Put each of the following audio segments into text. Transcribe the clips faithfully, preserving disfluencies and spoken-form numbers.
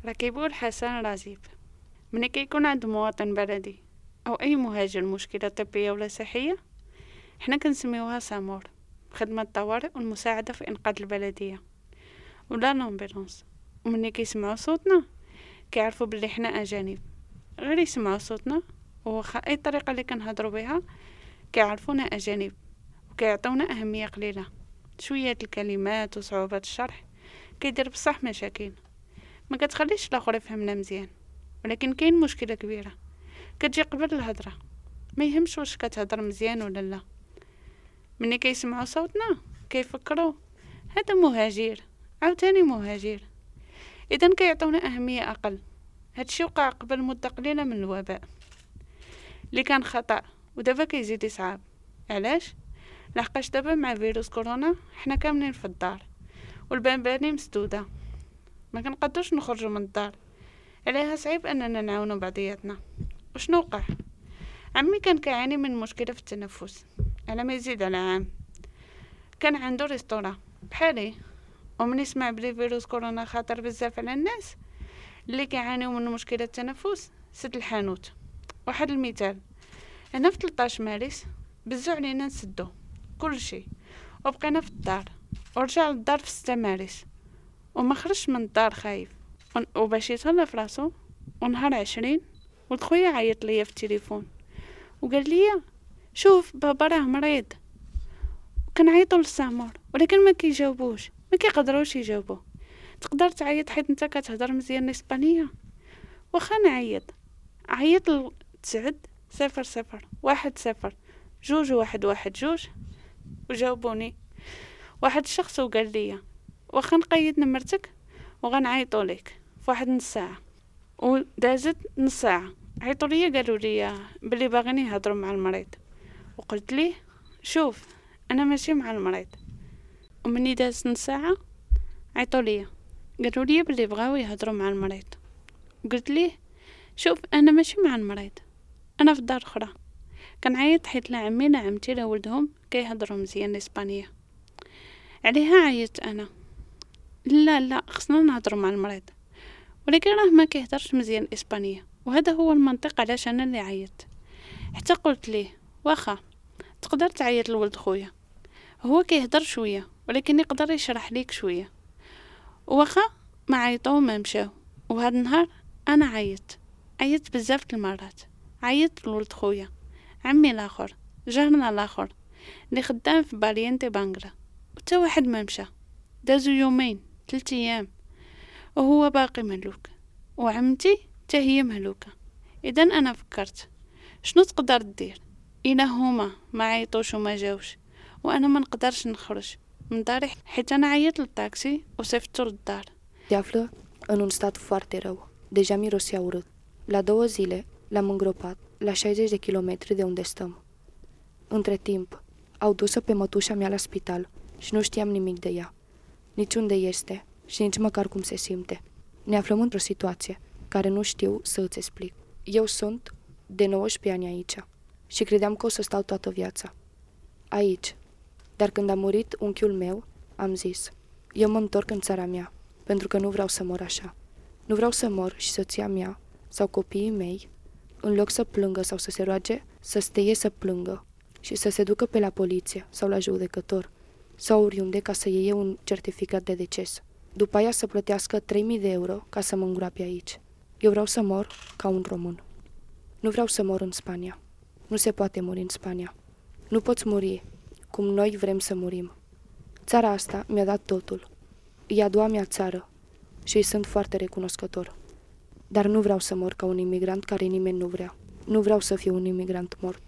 ركيبول حسن رازيب من كي يكون عند مواطن بلدي أو أي مهاجر مشكلة طبية ولا صحية، إحنا كنسميوها سامور، خدمة الطوارئ والمساعدة في إنقاذ البلدية ولا لامبيلونس. ومن كيسمعوا صوتنا كيعرفوا بلي إحنا أجانب، غير يسمعوا صوتنا وخا أي طريقة اللي كنهضروا بها كيعرفونا أجانب وكيعطونا أهمية قليلة. شوية الكلمات وصعوبة الشرح كيدير بصح مشاكل ما كتخليش الاخر يفهمنا مزيان، ولكن كاين مشكله كبيره كتجي قبل الهضره، ما يهمش واش كتهضر مزيان ولا لا. ملي كيسمعوا صوتنا كيفكروا هذا مهاجر عاوتاني مهاجر، اذا كيعطونا اهميه اقل. هادشي وقع قبل مده قليله من الوباء اللي كان خطا ودابا كيزيد يصعب. علاش؟ لحقاش دابا مع فيروس كورونا حنا كاملين في الدار والباباني مسدوده، ما كنقدوش نخرجوا من الدار، عليها صعيب اننا نعاونوا بعضياتنا. وشنو وقع؟ عمي كان كيعاني من مشكله في التنفس على ما يزيد على عام، كان عنده ريستورا بحالي، ومن يسمع بلي فيروس كورونا خطر بزاف على الناس اللي كيعانيو من مشكله التنفس سد الحانوت. واحد المثال، هنا في ثلاثة عشر مارس بزو علينا نسدو كل شيء وبقينا في الدار، ورجع للدار في ستة مارس وما خرجش من الدار خايف وباش يتهلا في راسو. ونهار عشرين ولد خويا عيط ليا في التليفون وقال لي شوف بابا راه مريض. كنعيطوا للسامور ولكن ما كيجاوبوش، ما كيقدروش يجاوبوا. تقدر تعيط حيت انت كتهضر مزيان الاسبانيه؟ واخا نعيط عيط لتسعد صفر صفر واحد صفر جوج واحد واحد جوج وجاوبوني واحد الشخص وقال لي واخا نقيد نمرتك وغنعيطوا لك في واحد نص ساعه. ودازت نص ساعه عيطوا لي قالوا لي بلي باغيين يهضروا مع المريض، وقلت ليه شوف انا ماشي مع المريض. ومني دازت نص ساعه عيطوا لي قالوا لي بلي بغاو يهضروا مع المريض، وقلت ليه شوف انا ماشي مع المريض، انا في دار اخرى. كنعيط حيت لا عمي لا عمتي لا ولدهم كيهضروا مزيان الاسبانيه. عليها عيطت انا، لا لا خصنا نهضروا مع المريض، ولكن راه ما كيهضرش مزيان الاسبانيه، وهذا هو المنطق علاش انا اللي عيطت. حتى قلت ليه واخا تقدر تعيط لولد خويا، هو كيهضر شويه ولكن يقدر يشرح ليك شويه. واخا ما عيطوا ما مشاو. وهذا النهار انا عيطت عيطت بزاف المرات، عيطت لولد خويا عمي الاخر جارنا الاخر اللي خدام في بالينتي بانغرا، وتا واحد ما مشى. دازو يومين ثلاث ايام وهو باقي مهلوك، وعمتي تا هي مهلوكه. اذا انا فكرت شنو تقدر دير الا هما ما عيطوش وما جاوش وانا ما نقدرش نخرج من داري، حيت انا عيطت للطاكسي وصيفطته للدار. Se află în un stat foarte rău. Deja mirosea urât. La două zile l-am îngropat la șaizeci de kilometri de unde stăm. Între timp, au dus-o pe mătușa mea la spital și nu știam nimic de ea. Nici unde este și nici măcar cum se simte. Ne aflăm într-o situație care nu știu să îți explic. Eu sunt de nouăsprezece ani aici și credeam că o să stau toată viața aici. Dar când a murit unchiul meu, am zis, eu mă întorc în țara mea, pentru că nu vreau să mor așa. Nu vreau să mor și soția mea sau copiii mei, în loc să plângă sau să se roage, să steie să plângă și să se ducă pe la poliție sau la judecător sau oriunde ca să iei un certificat de deces. După aia să plătească trei mii de euro ca să mă îngroape aici. Eu vreau să mor ca un român. Nu vreau să mor în Spania. Nu se poate muri în Spania. Nu poți muri cum noi vrem să murim. Țara asta mi-a dat totul. E a doua mea țară și îi sunt foarte recunoscător. Dar nu vreau să mor ca un imigrant care nimeni nu vrea. Nu vreau să fiu un imigrant mort.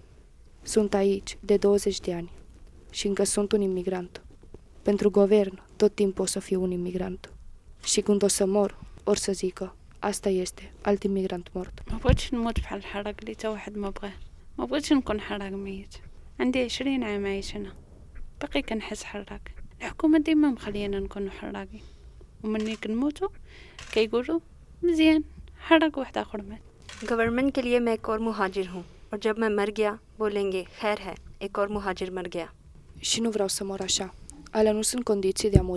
Sunt aici de douăzeci de ani și încă sunt un imigrant. Pentru guvern tot timpul o să fiu un imigrant. Și când o să mor, or să zică, asta este, alt imigrant mort. ما بغيتش نموت بحال الحراق اللي تا واحد ما بغاه، ما بغيتش نكون حراق ميت. عندي عشرين عام عايش هنا باقي كنحس حراق. الحكومه ديما مخلينا نكونوا حراقين، ومني كنموتوا كيقولوا مزيان حرق واحد اخر مات. Government के लिए मैं एक और मुहाजिर हूँ और जब मैं मर गया बोलेंगे खैर है एक और मुहाजिर मर गया. Și nu vreau să mor așa. Alea nu sunt condiții de a muri.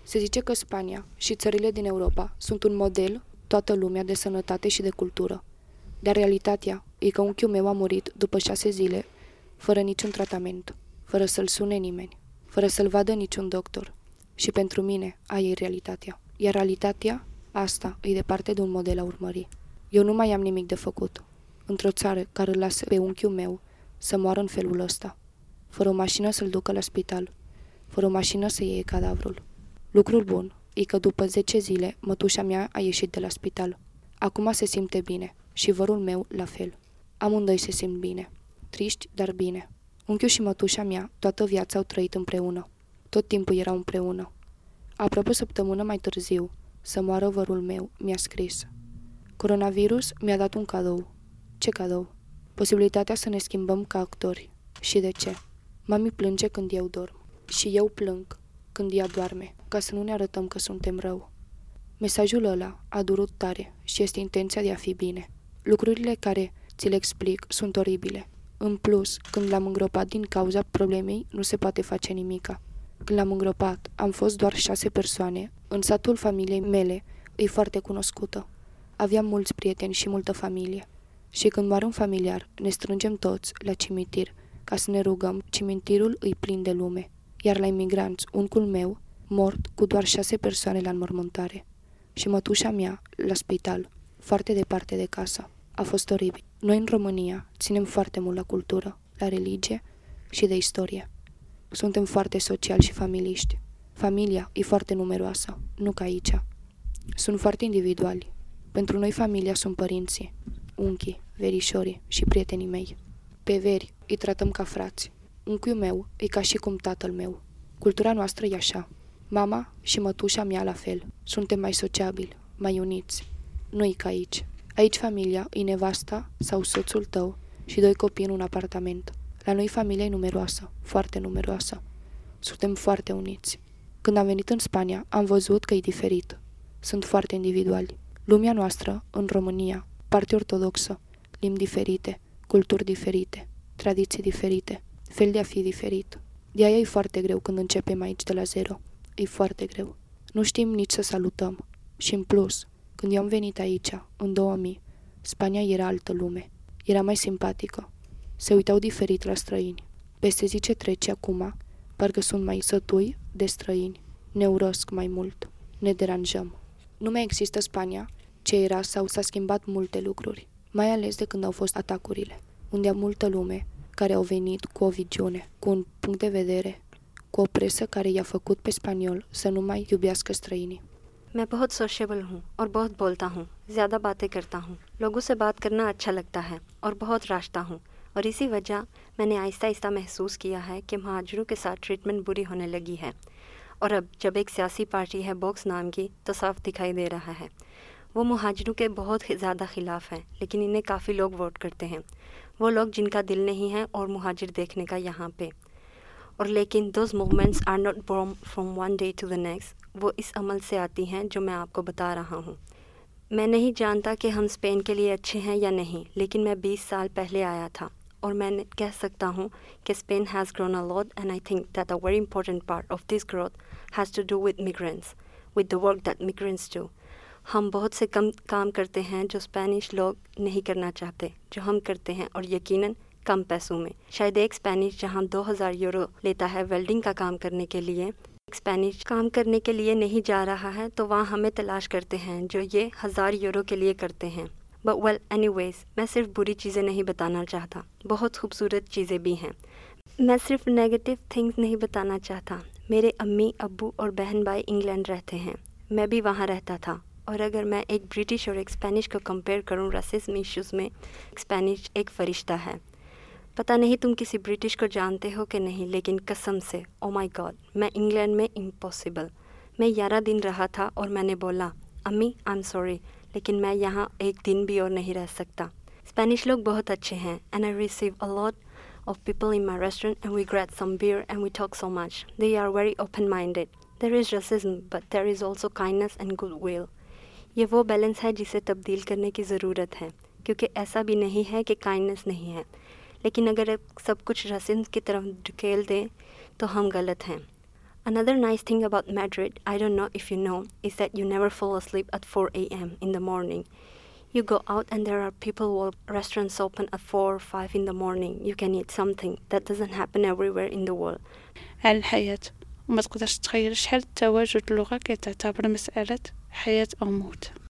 Se zice că Spania și țările din Europa sunt un model toată lumea de sănătate și de cultură. Dar realitatea e că unchiul meu a murit după șase zile, fără niciun tratament, fără să-l sune nimeni, fără să-l vadă niciun doctor. Și pentru mine, aia e realitatea. Iar realitatea, asta, e departe de un model a urmări. Eu nu mai am nimic de făcut. Într-o țară care îl lasă pe unchiul meu să moară în felul ăsta, fără o mașină să-l ducă la spital, fără o mașină să iei cadavrul. Lucrul bun e că după zece zile mătușa mea a ieșit de la spital. Acum se simte bine și vărul meu la fel. Amândoi se simt bine. Triști, dar bine. Unchiul și mătușa mea toată viața au trăit împreună. Tot timpul erau împreună. Aproape o săptămână mai târziu, să moară vărul meu, mi-a scris: Coronavirus mi-a dat un cadou. Ce cadou? Posibilitatea să ne schimbăm ca actori. Și de ce? Mami plânge când eu dorm. Și eu plâng când ea doarme, ca să nu ne arătăm că suntem rău. Mesajul ăla a durut tare și este intenția de a fi bine. Lucrurile care ți le explic sunt oribile. În plus, când l-am îngropat din cauza problemei, nu se poate face nimica. Când l-am îngropat, am fost doar șase persoane. În satul familiei mele e foarte cunoscută. Aveam mulți prieteni și multă familie. Și când moare un familiar, ne strângem toți la cimitir ca să ne rugăm. Cimitirul îi plin de lume. Iar la imigranți, uncul meu, mort cu doar șase persoane la înmormântare. Și mătușa mea, la spital, foarte departe de casă. A fost oribil. Noi în România ținem foarte mult la cultură, la religie și de istorie. Suntem foarte sociali și familiști. Familia e foarte numeroasă, nu ca aici. Sunt foarte individuali. Pentru noi familia sunt părinții, unchii, verișorii și prietenii mei. Pe veri îi tratăm ca frați. Unchiul meu e ca și cum tatăl meu. Cultura noastră e așa. Mama și mătușa mea la fel. Suntem mai sociabili, mai uniți. Nu e ca aici. Aici familia e nevasta sau soțul tău și doi copii în un apartament. La noi familia e numeroasă, foarte numeroasă. Suntem foarte uniți. Când am venit în Spania, am văzut că e diferit. Sunt foarte individuali. Lumea noastră, în România, parte ortodoxă, limbi diferite, culturi diferite, tradiții diferite, fel de a fi diferit. De aia e foarte greu când începem aici de la zero. E foarte greu. Nu știm nici să salutăm. Și în plus, când eu am venit aici, în două mii, Spania era altă lume. Era mai simpatică. Se uitau diferit la străini. Peste zi ce trece acum, parcă sunt mai sătui de străini. Ne urăsc mai mult. Ne deranjăm. Nu mai există Spania ce era sau s-a schimbat multe lucruri. Mai ales de când au fost atacurile. Unde am multă lume care au venit cu o viziune, cu un punct de vedere, cu o presă care i-a făcut pe spaniol să nu mai iubească străinii. मैं बहुत सोशेबल हूँ और बहुत बोलता हूँ, ज़्यादा बातें करता हूँ, लोगों से बात करना अच्छा लगता है और बहुत रास्ता हूँ और इसी वजह मैंने आहिस्ता आहिस्ता महसूस किया है कि महाजरों के साथ ट्रीटमेंट बुरी होने लगी है और अब जब एक सियासी पार्टी है बॉक्स नाम की तो साफ दिखाई दे रहा है वो महाजरों के बहुत ज़्यादा ख़िलाफ़ हैं, लेकिन इन्हें काफ़ी लोग वोट करते हैं, वो लोग जिनका दिल नहीं है और महाजिर देखने का यहाँ पे। और लेकिन those movements are not born from one day to the next, वो इस अमल से आती हैं जो मैं आपको बता रहा हूँ। मैं नहीं जानता कि हम स्पेन के लिए अच्छे हैं या नहीं, लेकिन मैं बीस साल पहले आया था और मैं कह सकता हूँ कि Spain has grown a lot and I think that a very important part of this growth has to do with migrants, with the work that migrants do. हम बहुत से कम काम करते हैं जो स्पेनिश लोग नहीं करना चाहते, जो हम करते हैं, और यकीनन कम पैसों में। शायद एक स्पेनिश जहां दो हज़ार यूरो लेता है वेल्डिंग का काम करने के लिए, एक स्पेनिश काम करने के लिए नहीं जा रहा है, तो वहां हमें तलाश करते हैं जो ये हज़ार यूरो के लिए करते हैं। बट वेल एनीवेज, मैं सिर्फ बुरी चीज़ें नहीं बताना चाहता, बहुत खूबसूरत चीज़ें भी हैं। मैं सिर्फ नेगेटिव थिंग्स नहीं बताना चाहता। मेरे अम्मी, अब्बू और बहन भाई इंग्लैंड रहते हैं, मैं भी वहाँ रहता था, और अगर मैं एक ब्रिटिश और एक स्पेनिश को कंपेयर करूँ रासिज्म इश्यूज़ में, स्पेनिश एक फ़रिश्ता है। पता नहीं तुम किसी ब्रिटिश को जानते हो कि नहीं, लेकिन कसम से, ओ माय गॉड, मैं इंग्लैंड में इम्पॉसिबल। मैं ग्यारह दिन रहा था और मैंने बोला, अम्मी आई एम सॉरी, लेकिन मैं यहाँ एक दिन भी और नहीं रह सकता। स्पेनिश लोग बहुत अच्छे हैं and I receive a lot of people in my restaurant and we grab some beer and we talk so much. They are very open-minded. There is racism, but there is also kindness and goodwill. ये वो बैलेंस है जिसे तब्दील करने की ज़रूरत है, क्योंकि ऐसा भी नहीं है कि काइंडनेस नहीं है, लेकिन अगर सब कुछ रसिज्म की तरफ ढकेल दें तो हम गलत हैं। Another nice thing about Madrid, I don't know if you know, is that you never fall asleep at four a.m. in the morning. You go out and there are people while restaurants open at four or five in the morning. You can eat something. That doesn't happen everywhere in the world. على الحياة، وما تقدرش تخيل شحال التواجد اللغة كتعتبر مسألة حياة أو موت.